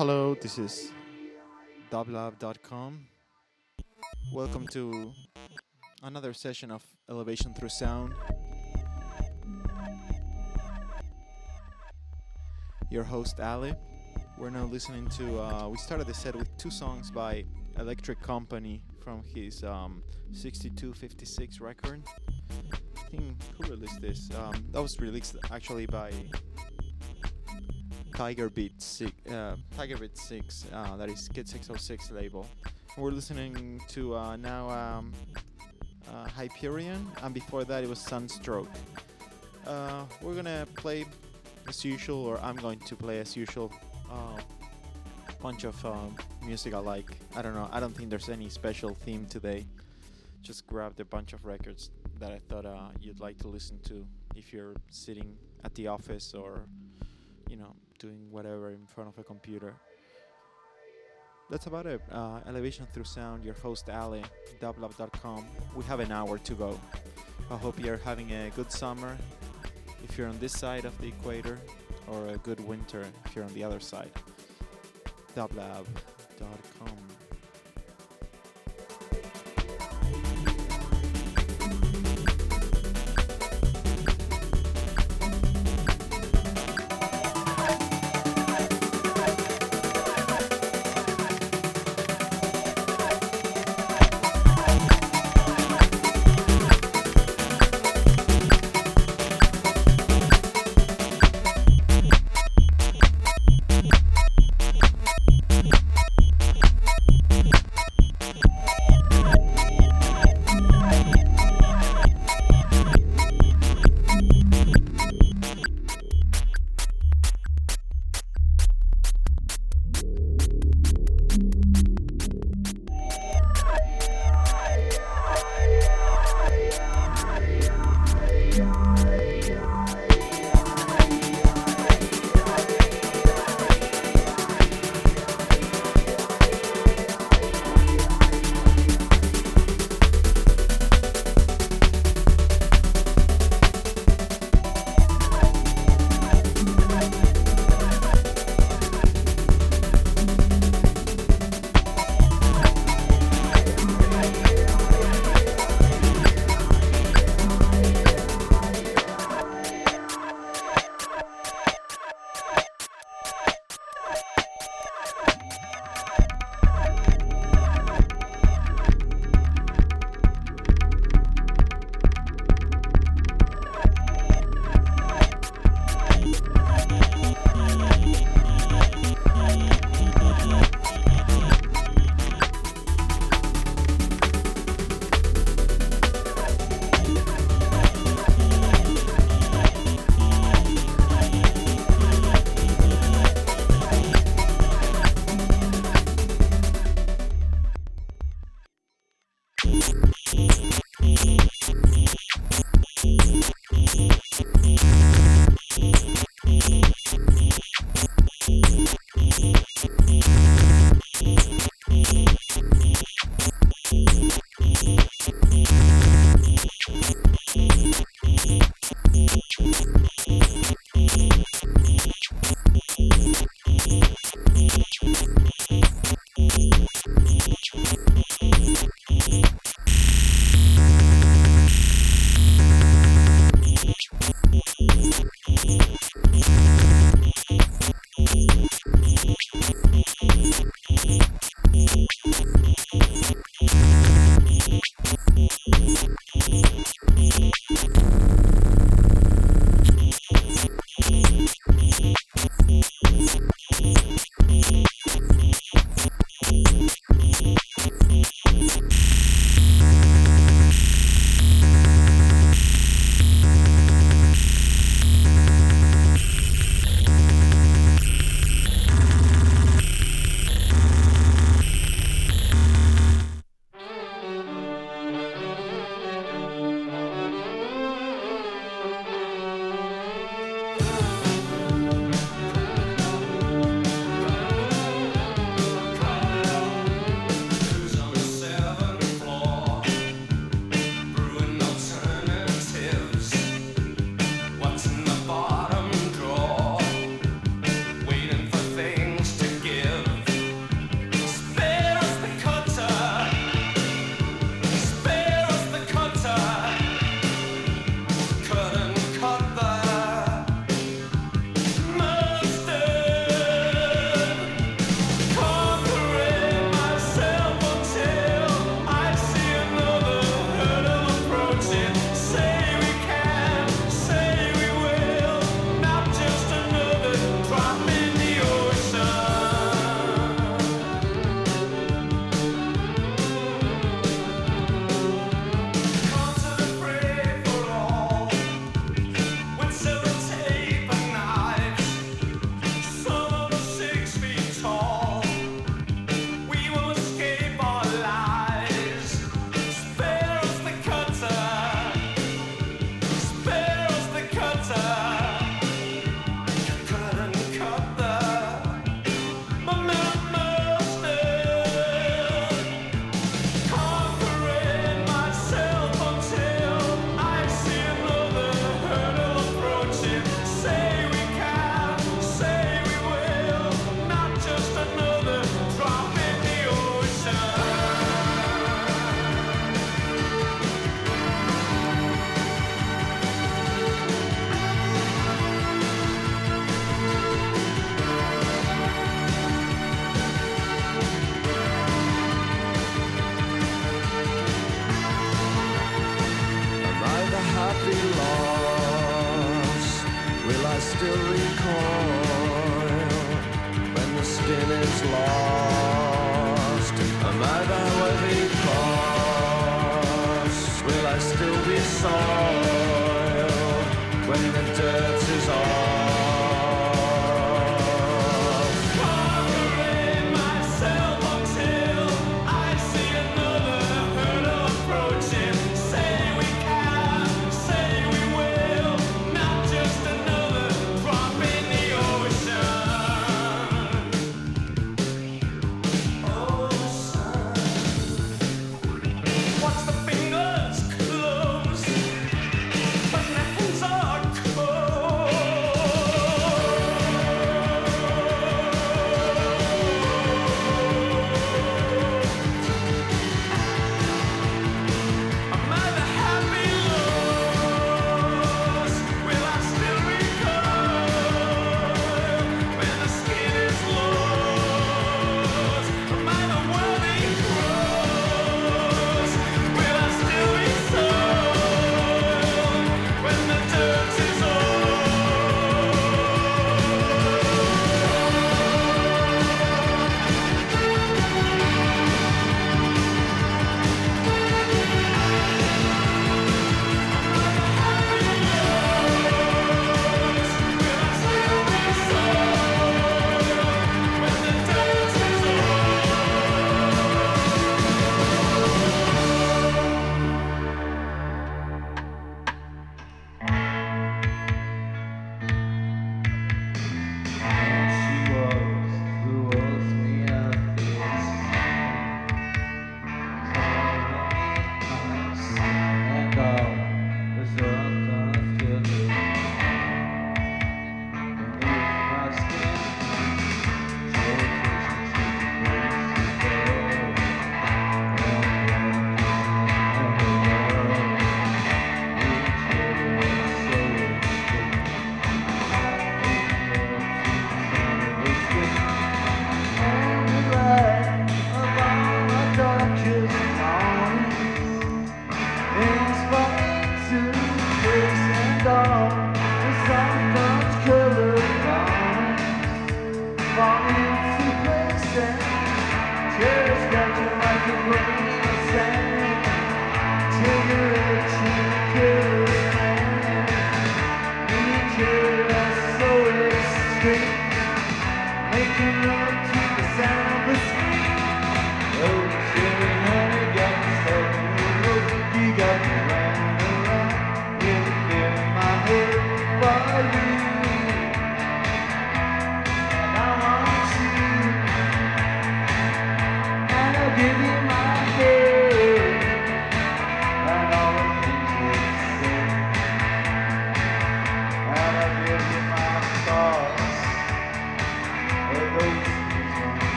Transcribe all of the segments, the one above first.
Hello, this is dublab.com. Welcome to another session of Elevation Through Sound. Your host, Ali. We're now listening to, we started the set with two songs by Electric Company from his 6256 record. I think, who released this? That was released actually by Tiger Beat 6, that is Kid 606 label. We're listening to now Hyperion, and before that it was Sunstroke. We're gonna play as usual, or I'm going to play as usual, bunch of music I like. I don't know, I don't think there's any special theme today. Just grabbed a bunch of records that I thought you'd like to listen to if you're sitting at the office or, you know, doing whatever in front of a computer. That's about it. Elevation Through Sound, your host Ali, dublab.com. We have an hour to go. I hope you're having a good summer if you're on this side of the equator, or a good winter if you're on the other side. dublab.com. still recoil when the skin is lost? Am I the worthy cost? Will I still be soiled when the dirt is off?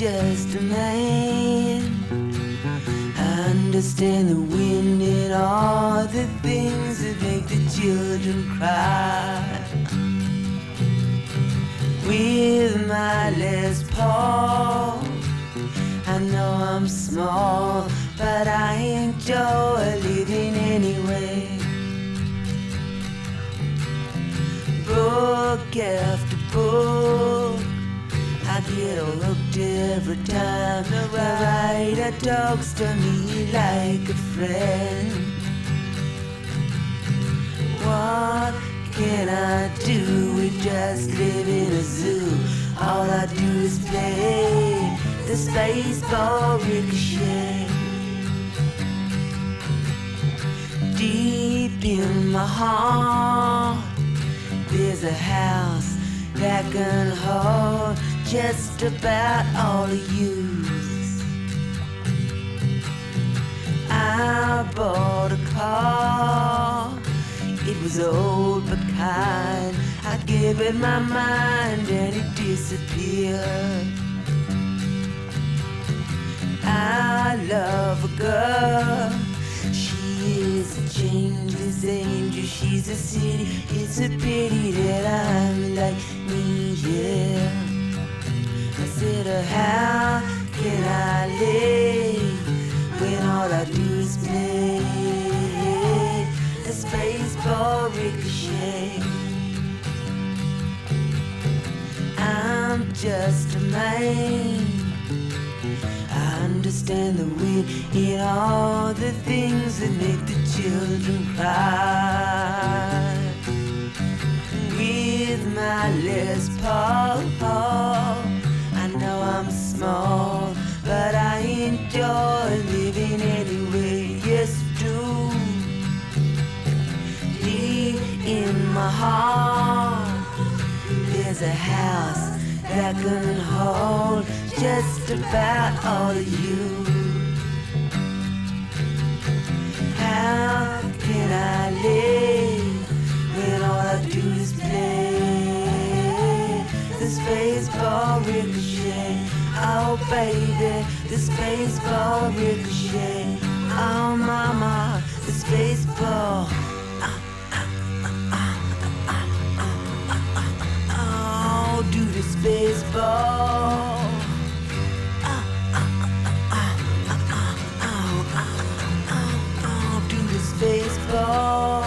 just a man. I understand the wind and all the things that make the children cry. With my Les Paul, I know I'm small, but I enjoy living anyway. Book after book, I get all hooked every time the writer talks to me like a friend. What can I do? We just live in a zoo. All I do is play the Spaceball Ricochet. Deep in my heart, there's a house that can hold just about all of you. I bought a car. It was old but kind. I gave it my mind and it disappeared. I love a girl. She is a changeless angel. She's a city. It's a pity that I'm like me, yeah. I said, how can I live when all I do is play the Spaceball Ricochet? I'm just a man. I understand the wind in all the things that make the children cry. With my Les Paul, I know I'm small, but I enjoy living anyway. Yes, I do. Deep in my heart, there's a house that can hold just about all of you. How can I live when all I do is play the Spaceball Ricochet? Oh baby, the Spaceball Ricochet. Oh mama, the Spaceball. Oh, do the Spaceball. Oh, do the Spaceball.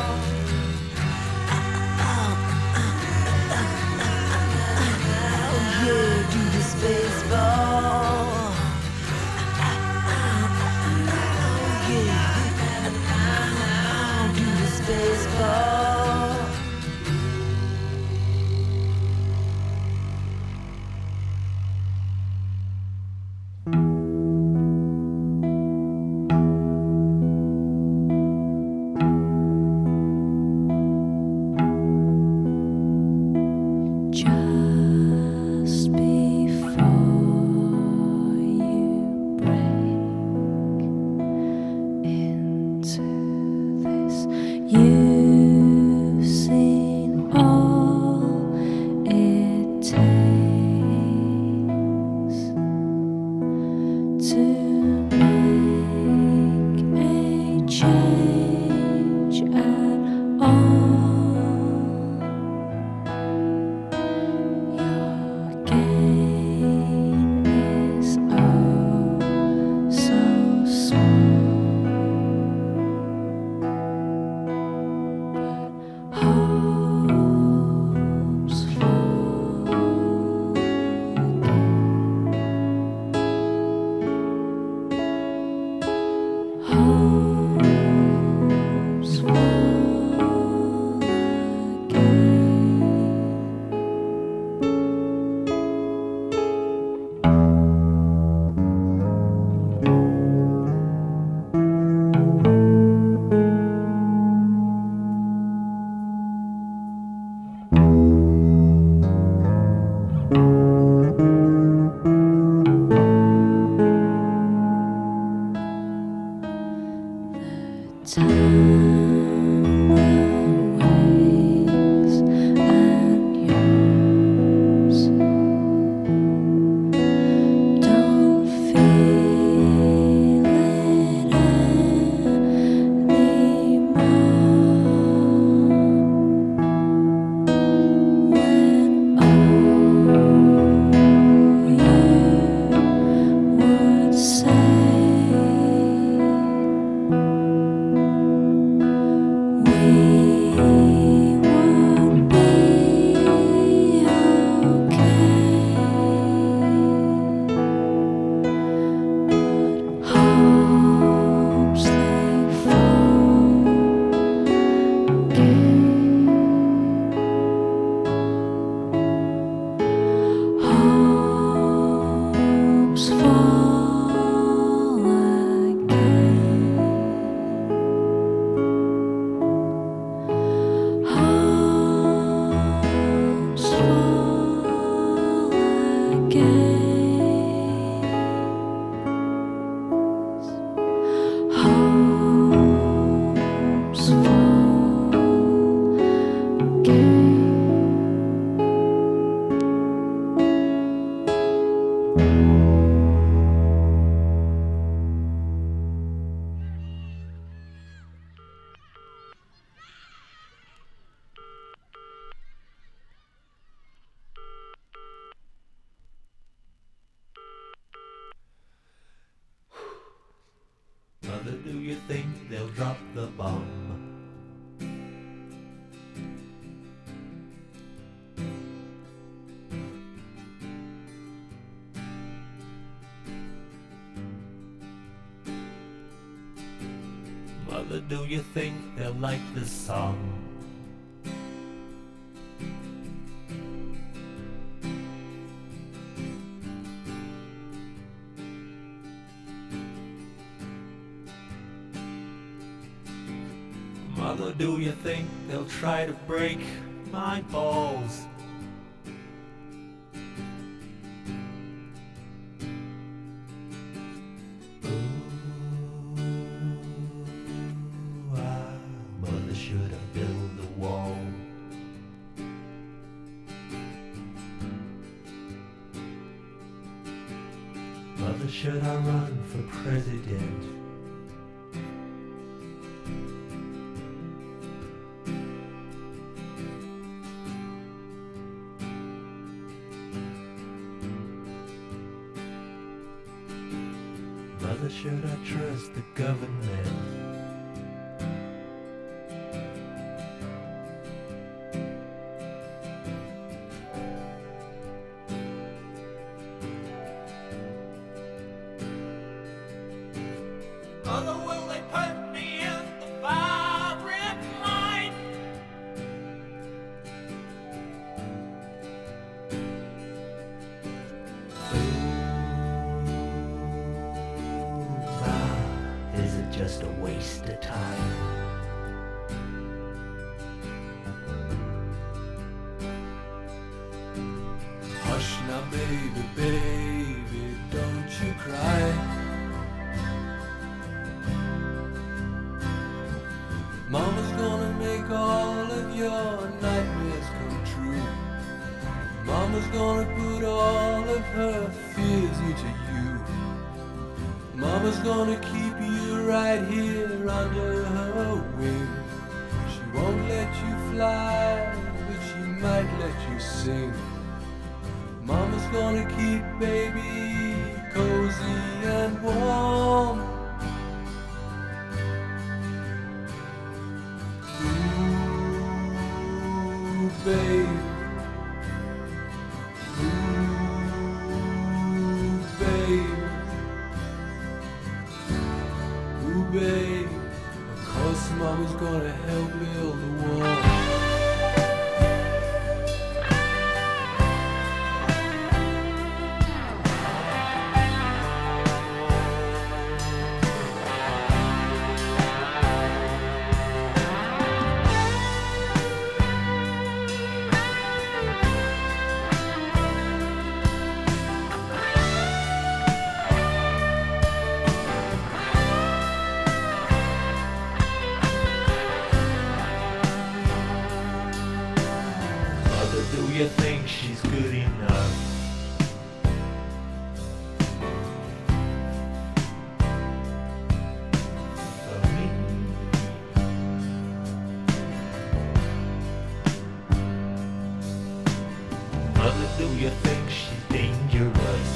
Oh yeah, do the Spaceball. Oh yeah, oh, do the Spaceball. Mother, do you think they'll like this song? Mother, do you think they'll try to break my balls? Mother, should I build a wall? Mother, should I run for president? Mother, should I trust the government? Mother, will they put me in the firing line? Is it just a waste of time? Hush now, baby, baby, don't you cry. Mama's gonna make all of your nightmares come true. Mama's gonna put all of her fears into you. Mama's gonna keep you right here under her wing. She won't let you fly, but she might let you sing. Mama's gonna keep baby cozy and warm. Ooh, babe. Ooh, babe. Ooh, babe. Of course, Mama's gonna help build the wall. Do you think she's good enough? For me? Mother, do you think she's dangerous?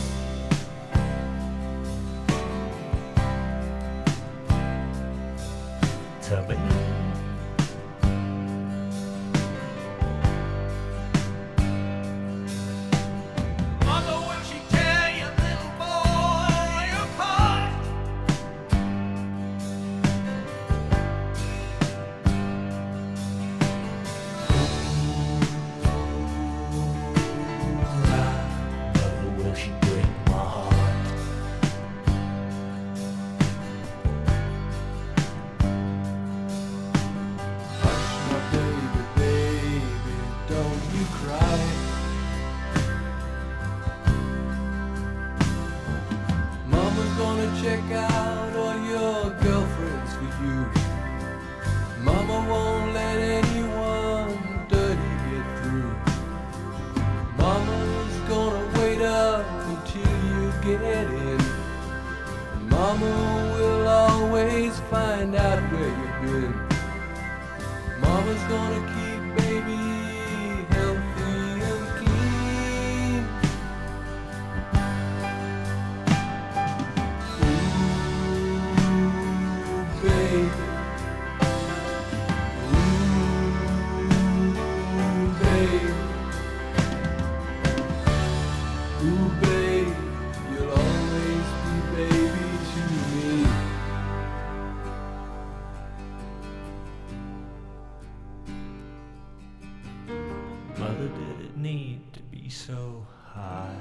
To me? Check out all your girlfriends for you. Mama won't let anyone dirty get through. Mama's gonna wait up until you get in. Mama will always find out where you've been. Mama's gonna keep baby healthy and clean. Ooh, babe, you'll always be baby to me. or did it need to be so high?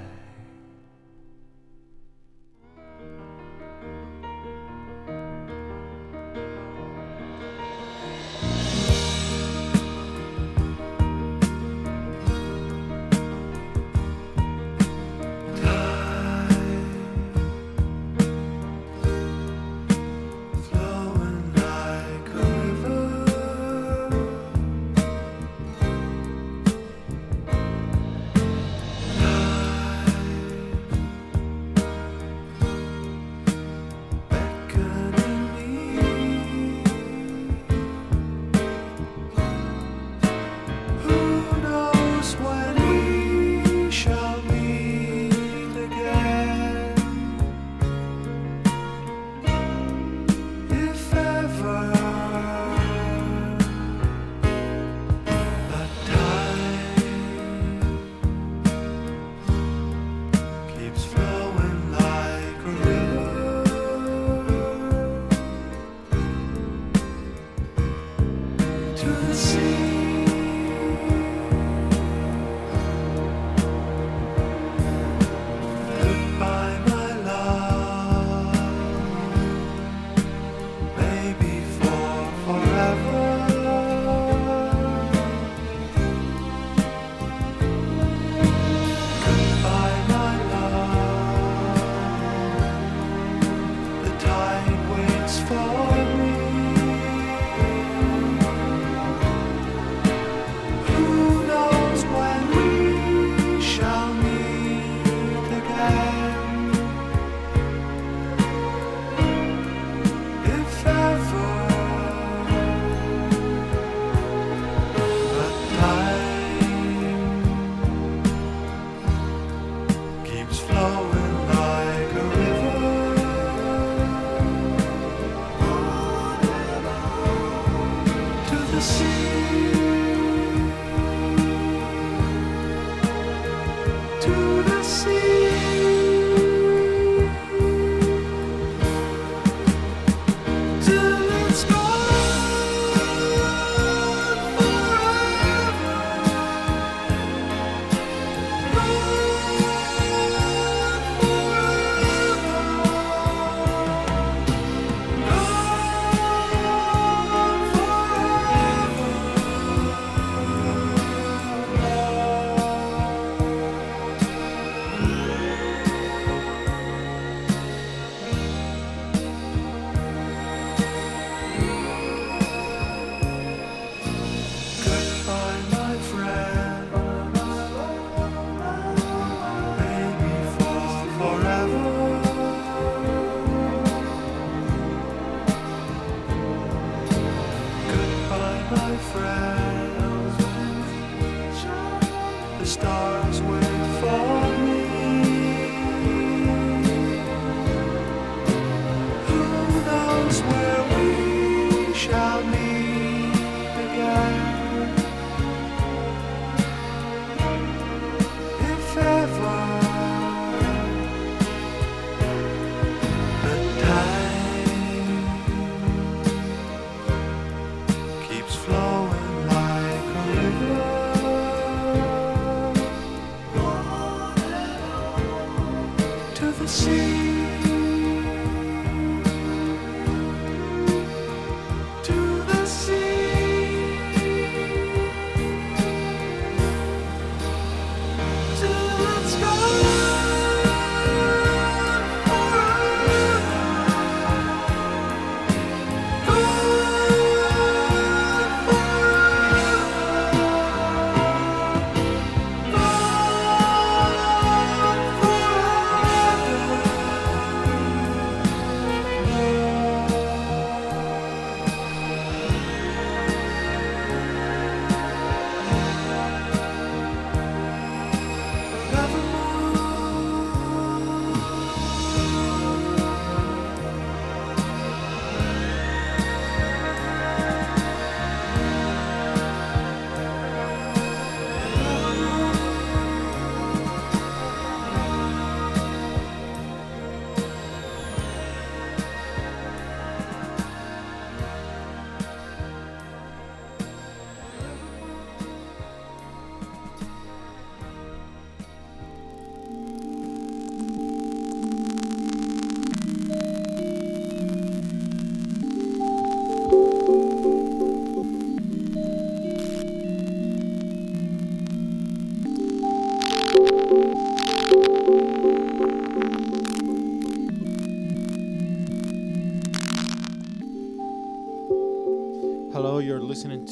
Flowing like a river.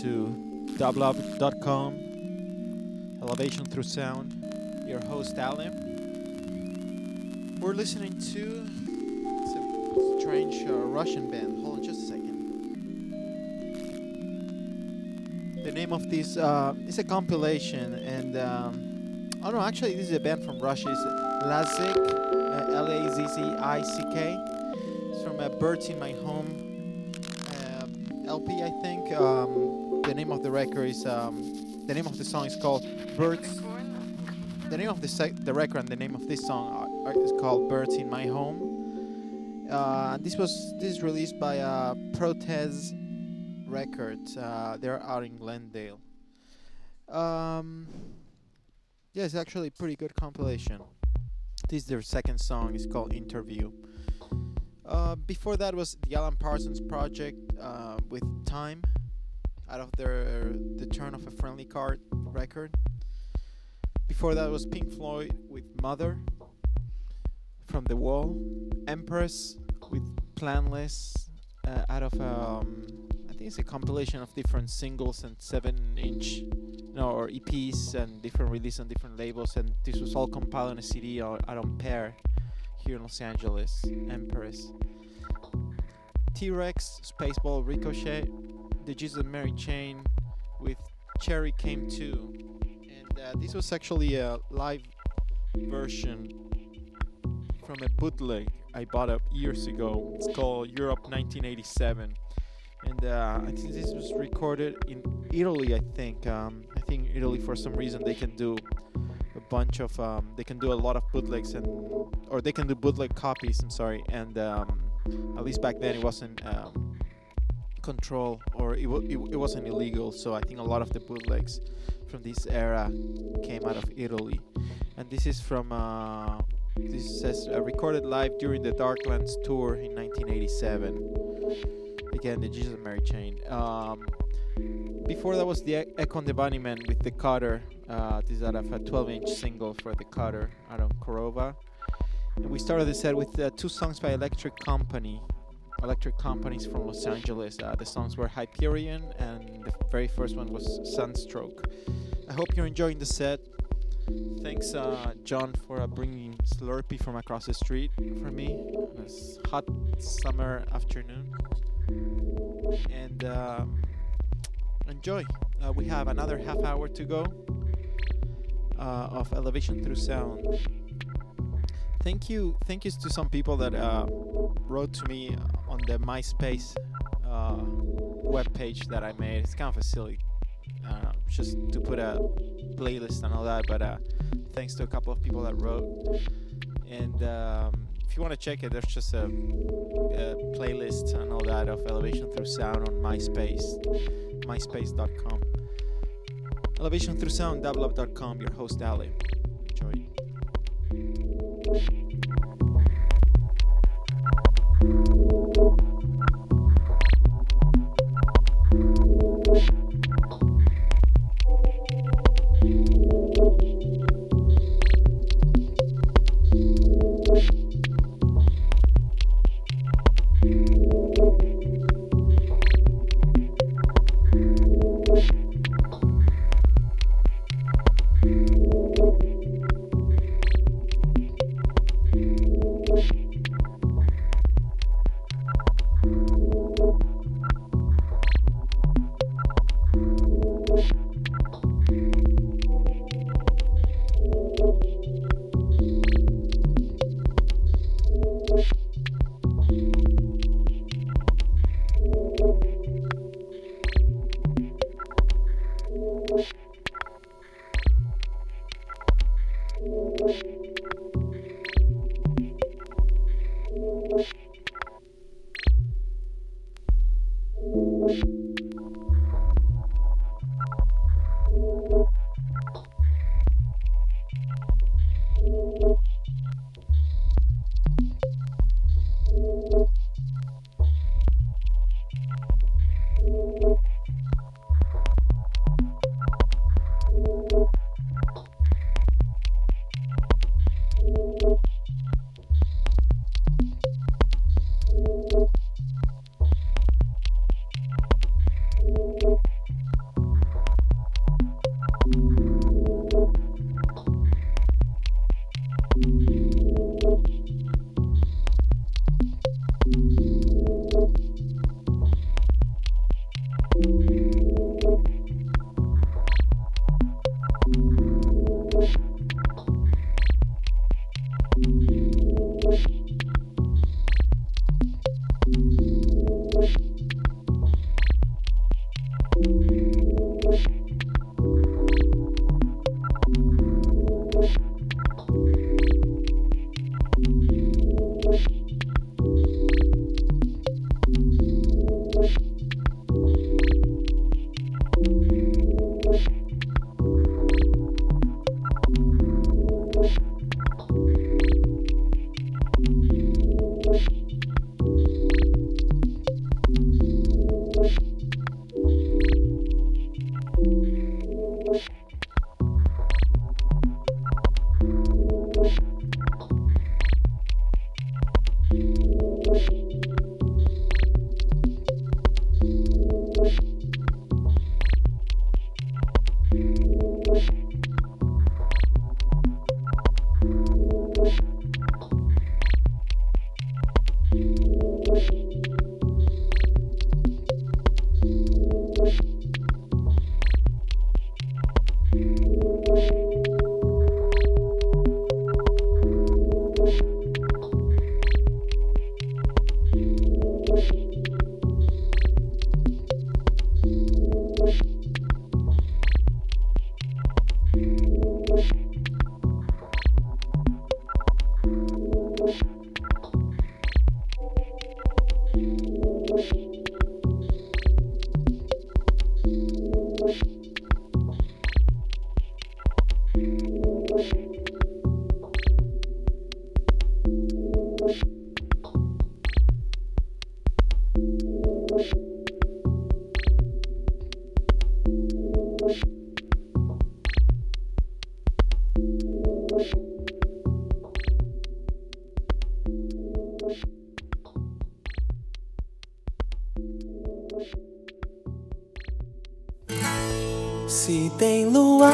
to dublob.com, Elevation Through Sound, your host Alim. We're listening to a strange Russian band. Hold on just a second. The name of this is a compilation, and oh no, actually this is a band from Russia. It's Lazzick, Lazzick. It's from Birds in My Home LP, I think. The name of the record is the name of the song is called Birds. The name of the record and the name of this song is called Birds in My Home. And this is released by Protez Records. They're out in Glendale. Yeah, it's actually a pretty good compilation. This is their second song. It's called Interview. Before that was the Alan Parsons Project with Time, out of the Turn of a Friendly Card record. Before that was Pink Floyd with Mother, From the Wall. Empress with Planless, out of I think it's a compilation of different singles and 7-inch or EPs and different releases on different labels, and this was all compiled on a CD out on Pear here in Los Angeles. Empress. T-Rex, Spaceball, Ricochet, The Jesus and Mary Chain with Cherry Came Too. And this was actually a live version from a bootleg I bought up years ago. It's called Europe 1987. And I think this was recorded in Italy, I think. I think Italy, for some reason, they can do a bunch of, they can do a lot of bootlegs, or they can do bootleg copies, I'm sorry. And at least back then it wasn't control, or it wasn't illegal. So I think a lot of the bootlegs from this era came out of Italy. And this is from, this says recorded live during the Darklands tour in 1987. Again, the Jesus and Mary Chain. Before that was the Echo and the Bunnymen with the Cutter. This is out of a 12-inch single for the Cutter out of Korova. And we started the set with 2 songs by Electric Companies from Los Angeles. The songs were Hyperion, and the very first one was Sunstroke. I hope you're enjoying the set. Thanks, John, for bringing Slurpee from across the street for me on this hot summer afternoon. And enjoy. We have another half hour to go of Elevation Through Sound. Thank you to some people that wrote to me on the MySpace webpage that I made. It's kind of a silly, just to put a playlist and all that, but thanks to a couple of people that wrote. And if you want to check it, there's just a playlist and all that of Elevation Through Sound on MySpace, myspace.com. Elevation Through Sound, dublob.com, your host Ali. Enjoy.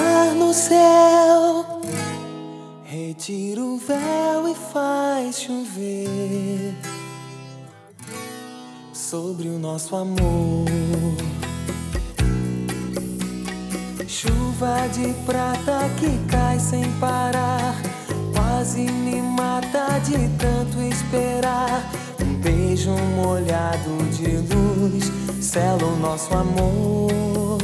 luar no céu retira o véu e faz chover sobre o nosso amor. Chuva de prata que cai sem parar, quase me mata de tanto esperar. Um beijo molhado de luz sela o nosso amor.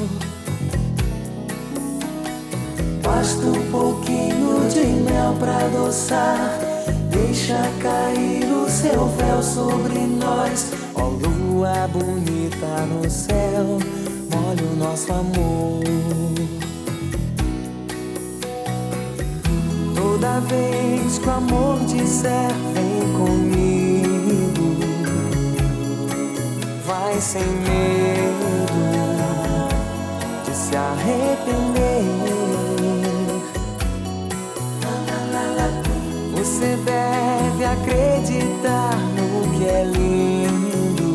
Basta um pouquinho de mel pra adoçar, deixa cair o seu véu sobre nós. Ó lua bonita no céu, molha o nosso amor. Toda vez que o amor disser vem comigo, vai sem medo de se arrepender. Você deve acreditar no que é lindo,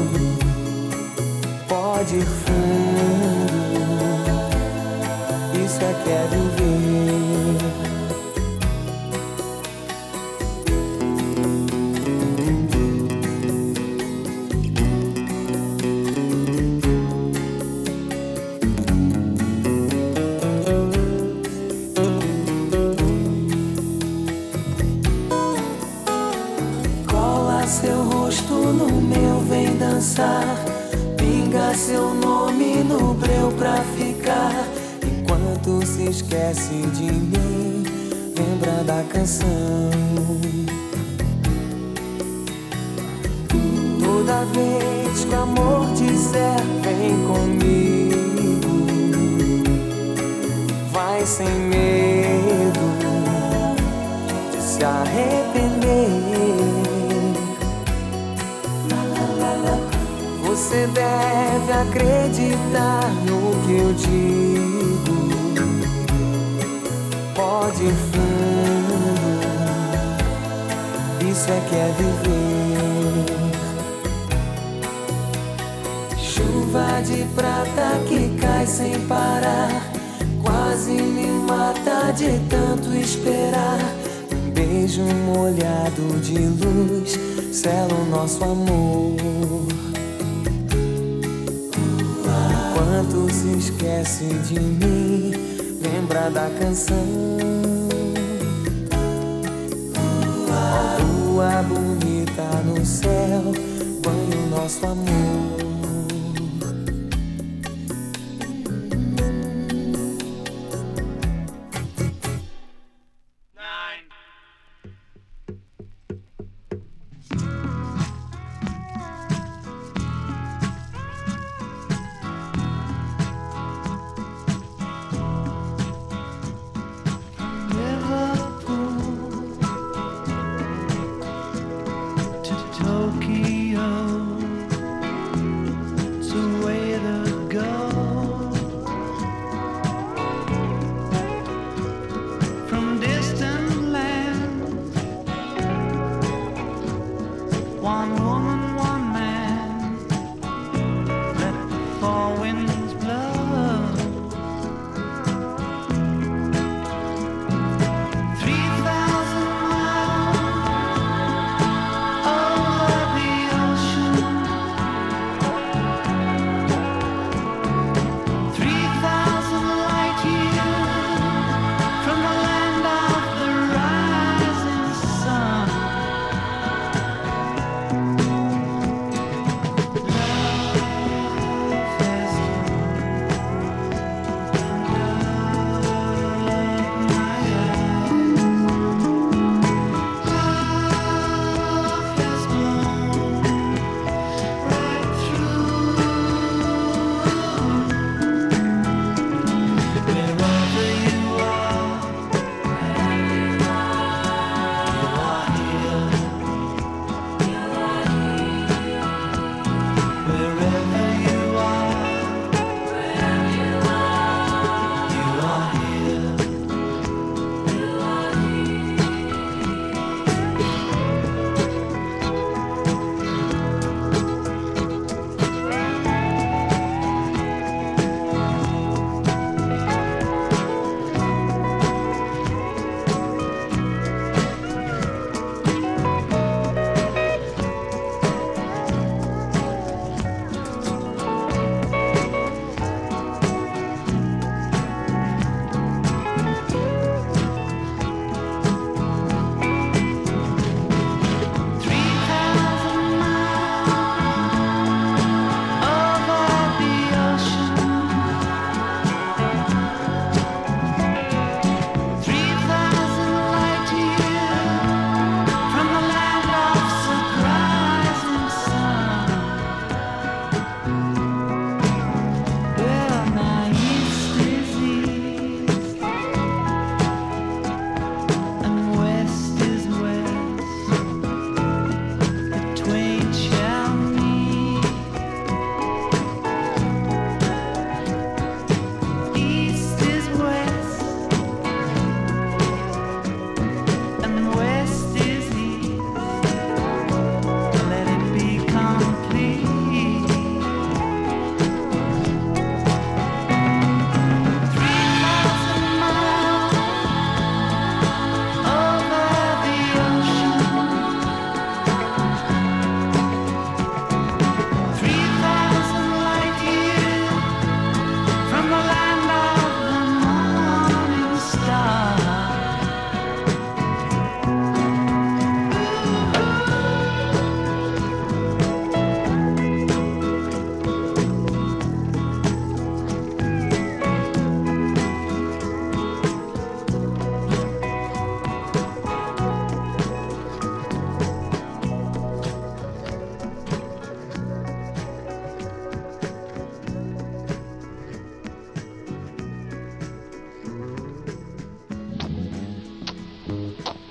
pode ir fundo, isso é que é viver. Pinga seu nome no breu pra ficar. Enquanto se esquece de mim, lembra da canção. Toda vez que o amor disser vem comigo, vai sem medo de se arrepender. Você deve acreditar no que eu digo, pode ir fundo, isso é que é viver. Chuva de prata que cai sem parar, quase me mata de tanto esperar. Um beijo molhado de luz sela o nosso amor. Enquanto se esquece de mim, lembra da canção. A lua bonita no céu banha o nosso amor. Tokyo,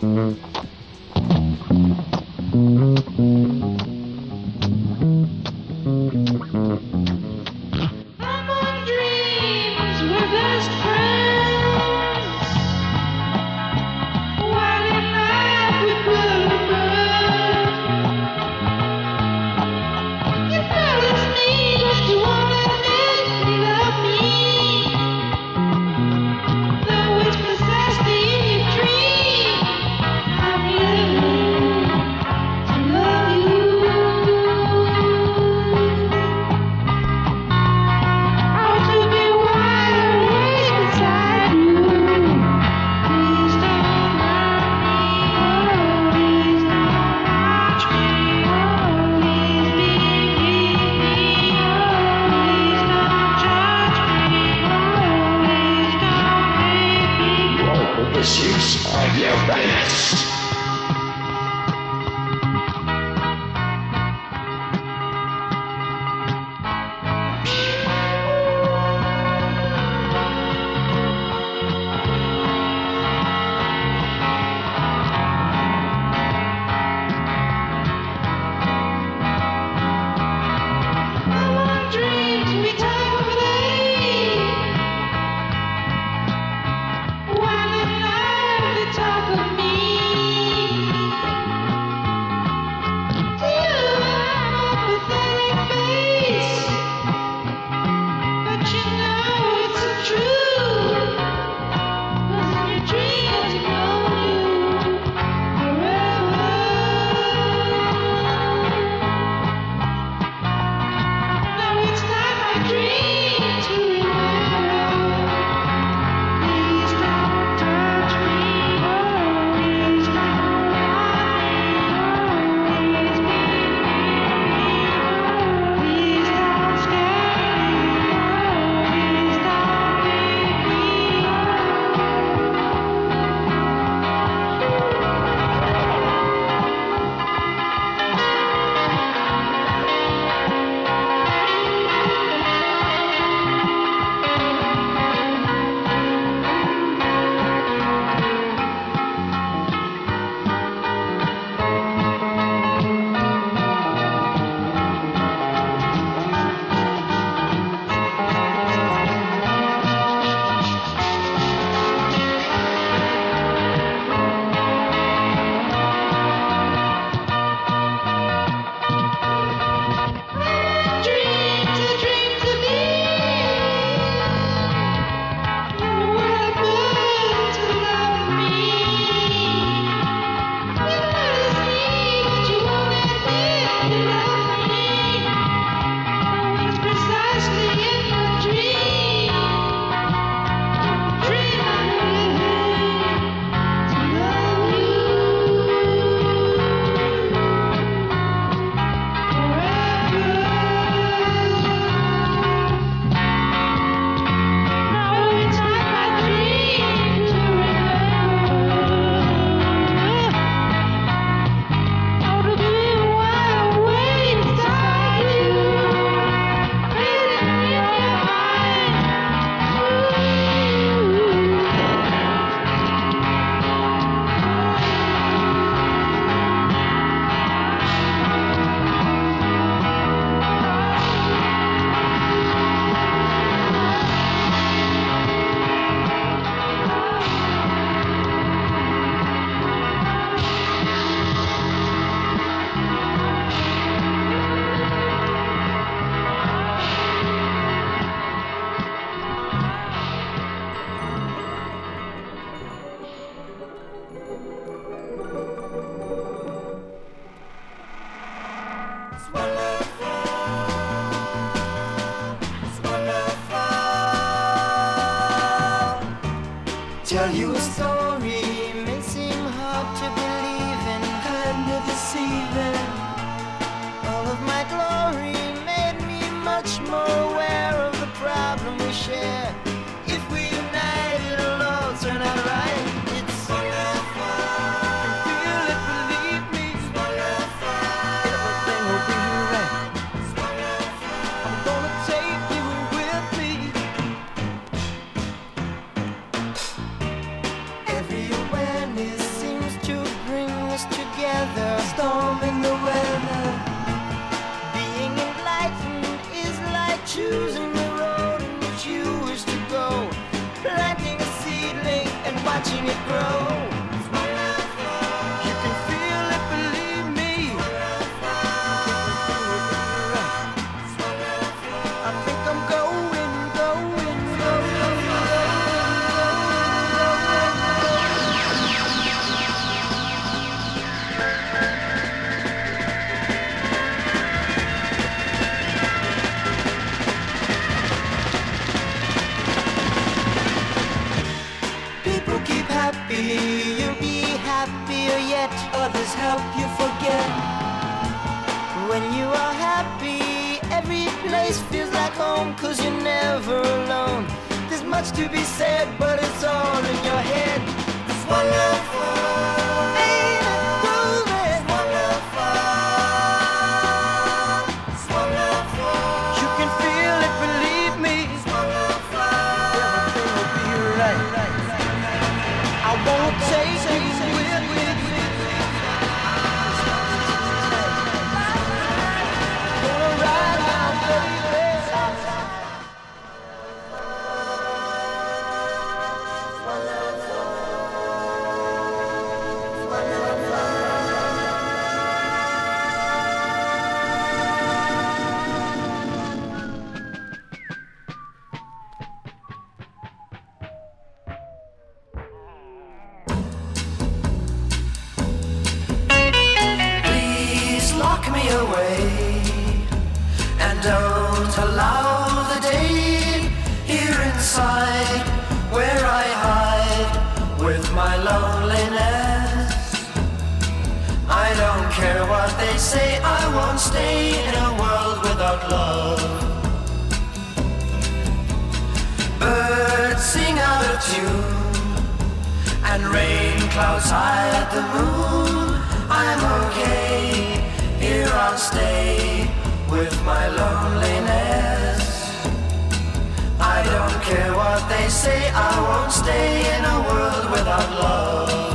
Tell you a story may seem hard to believe in, kind of deceiving. All of my glory made me much more aware of the problem we share. If we unite, it'll all turn out right. It's wonderful. Feel it, believe me. It's wonderful. Everything will be right. It's wonderful. I'm gonna take you with me. Every awareness seems to watching it grow. You can feel it, believe me. I think I'm going, going, going, people keep happy, you'll be happier yet. Others help you forget. When you are happy, every place feels like home, 'cause you're never alone. There's much to be said, but it's all in your head. It's wonderful. Ain't it groovy? It's wonderful. It's wonderful. You can feel it, believe me. It's wonderful. Everything will be right. I won't take you with me. Gonna ride now, baby. Please lock me away and don't allow the day here inside where I hide with my loneliness. I don't care what they say, I won't stay in a world without love. Birds sing out of tune and rain clouds hide the moon. I'm okay, here I'll stay with my loneliness. I don't care what they say, I won't stay in a world without love.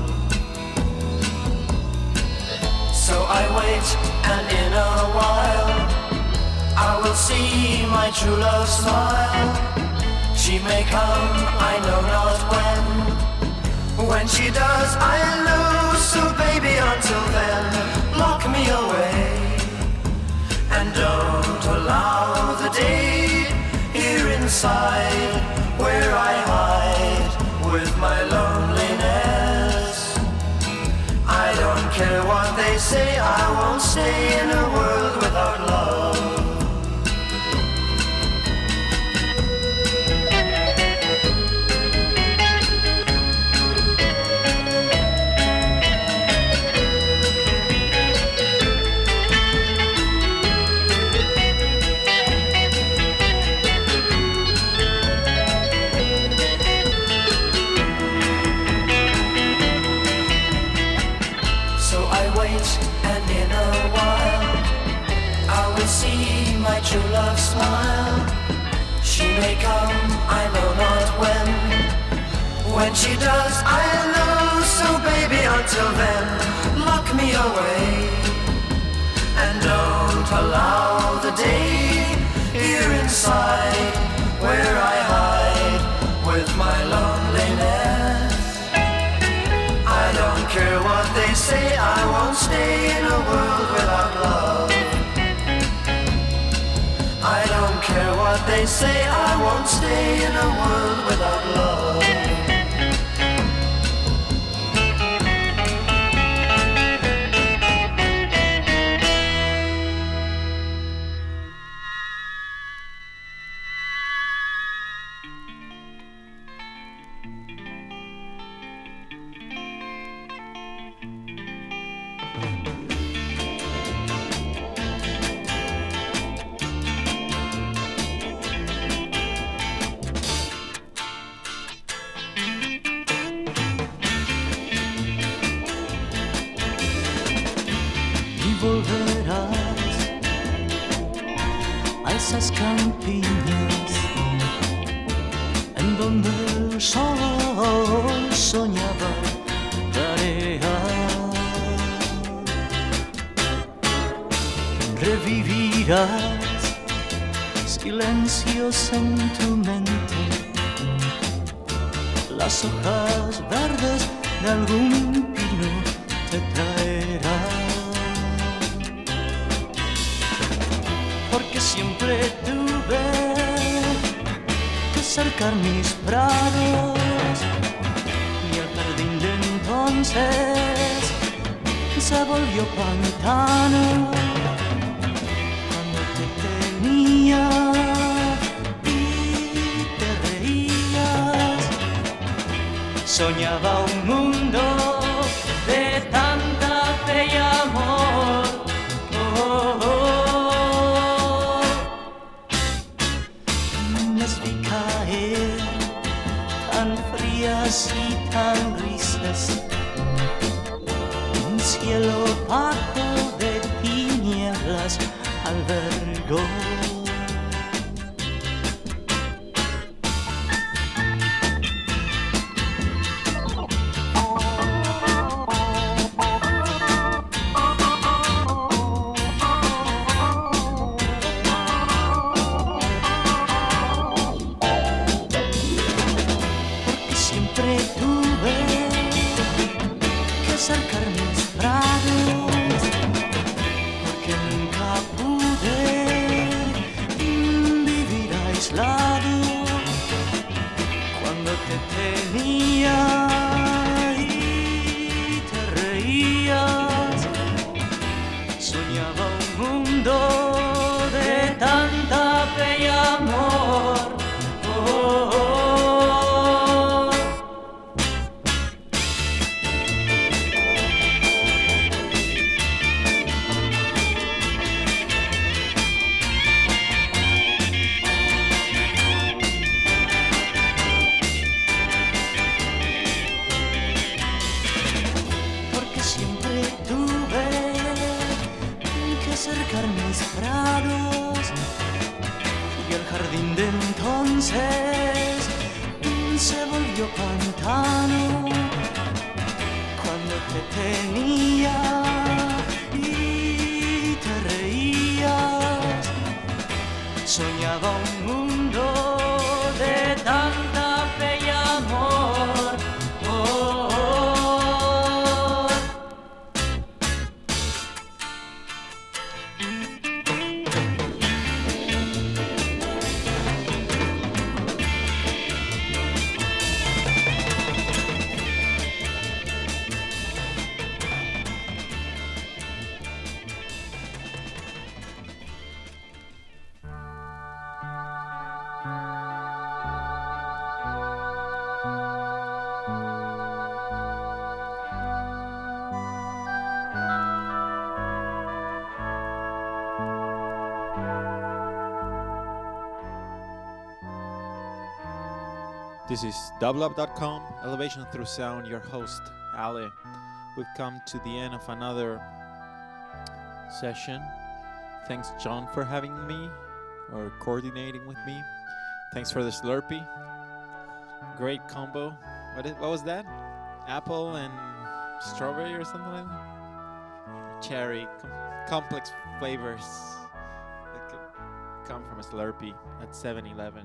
So I wait, and in a while I will see my true love smile. She may come, I know not when. When she does, I'll lose. So baby, until then, lock me away and don't allow the day here inside where I hide with my loneliness. I don't care what they say, I won't stay in a world without love. And in a while I will see my true love smile. She may come, I know not when. When she does, I'll know. So baby, until then, lock me away and don't allow the day here inside where I hide with my loneliness. I don't care what they say, I won't stay in a world without love. I don't care what they say, I won't stay in a world without love. Volverás a esas campiñas en donde el sol soñaba clarear. Revivirás silencios en tu mente, la las hojas verdes de algún pino te traerá. Porque siempre tuve que cercar mis prados y el jardín de entonces se volvió pantano cuando te tenía y te reías. Soñaba un mundo de tanta fe y amor. Oh, oh, oh. Las vi caer tan frías y tan grises. Un cielo opaco de tinieblas albergó. Porque siempre tuve que cercar mis prados, porque nunca pude vivir aislado cuando te tenía y te reías. Soñaba un mundo de tanta fe y amor. Oh, oh, oh. Porque siempre tuve que cercar mis prados y el jardín de entonces se volvió pantano cuando te tenía y te reías. Soñaba un mundo de tanta fe y amor. Oh, oh, oh. This is doubleup.com, Elevation Through Sound, your host, Ale. We've come to the end of another session. Thanks, John, for having me, or coordinating with me. Thanks for the Slurpee. Great combo. What was that? Apple and strawberry or something like that? Cherry. Complex flavors that could come from a Slurpee at 7-Eleven.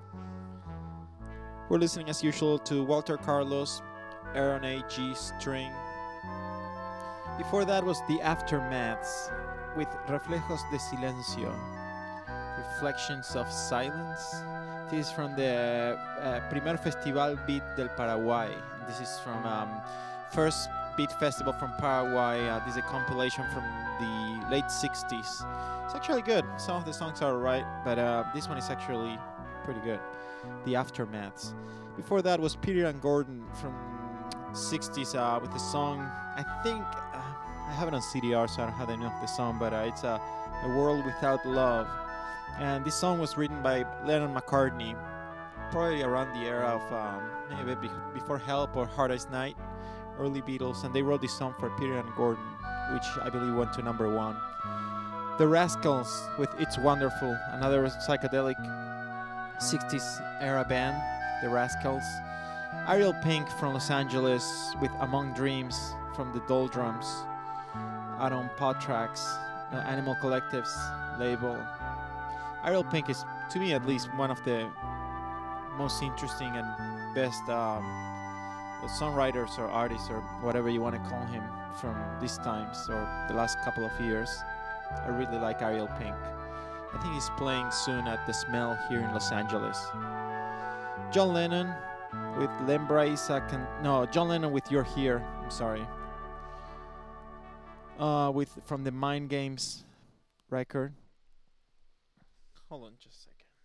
We're listening as usual to Walter Carlos, Aaron A. G. String. Before that was The Aftermaths with Reflejos de Silencio, Reflections of Silence. This is from the Primer Festival Beat del Paraguay. This is from first beat festival from Paraguay. This is a compilation from the late 60s. It's actually good. Some of the songs are alright, but this one is actually pretty good. The Aftermaths. Before that was Peter and Gordon from 60s with the song, I think, I have it on CDR so I don't have the name of the song, but it's A World Without Love. And this song was written by Lennon McCartney, probably around the era of maybe before Help or Hard Day's Night, early Beatles, and they wrote this song for Peter and Gordon, which I believe went to #1. The Rascals with It's Wonderful, another psychedelic 60s era band, The Rascals. Ariel Pink from Los Angeles with Among Dreams from the Doldrums. Out on Pod Tracks, Animal Collective's label. Ariel Pink is, to me at least, one of the most interesting and best songwriters or artists or whatever you want to call him from these times or the last couple of years. I really like Ariel Pink. I think he's playing soon at The Smell here in Los Angeles. John Lennon with Lembra Isaac and John Lennon with You're Here. I'm sorry. With from the Mind Games record. Hold on just a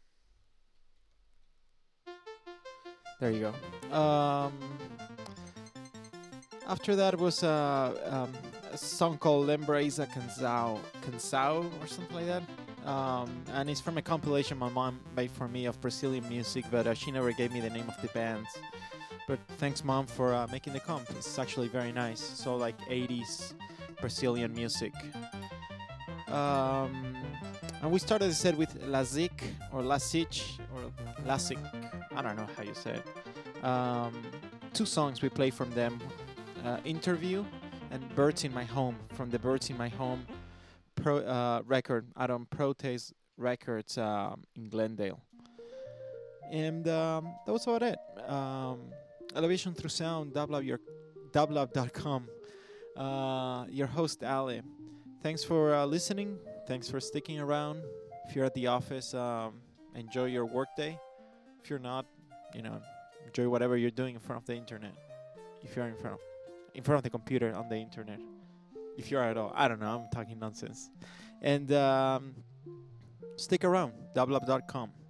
second. There you go. After that was a song called Lembra Isaac Cansao or something like that. And it's from a compilation my mom made for me of Brazilian music, but she never gave me the name of the bands. But thanks, Mom, for making the comp. It's actually very nice. So like 80s Brazilian music. And we started the set with Lazik or Lasic or Lasic. I don't know how you say it. 2 songs we played from them. Interview and Birds in My Home from the Birds in My Home record out on Protest Records in Glendale. And that was about it. Elevation Through Sound, dublab.com. Your host, Ale. Thanks for listening. Thanks for sticking around. If you're at the office, enjoy your workday. If you're not, enjoy whatever you're doing in front of the internet. If you're in front of the computer on the internet. If you're at all. I don't know. I'm talking nonsense. And stick around. dublab.com.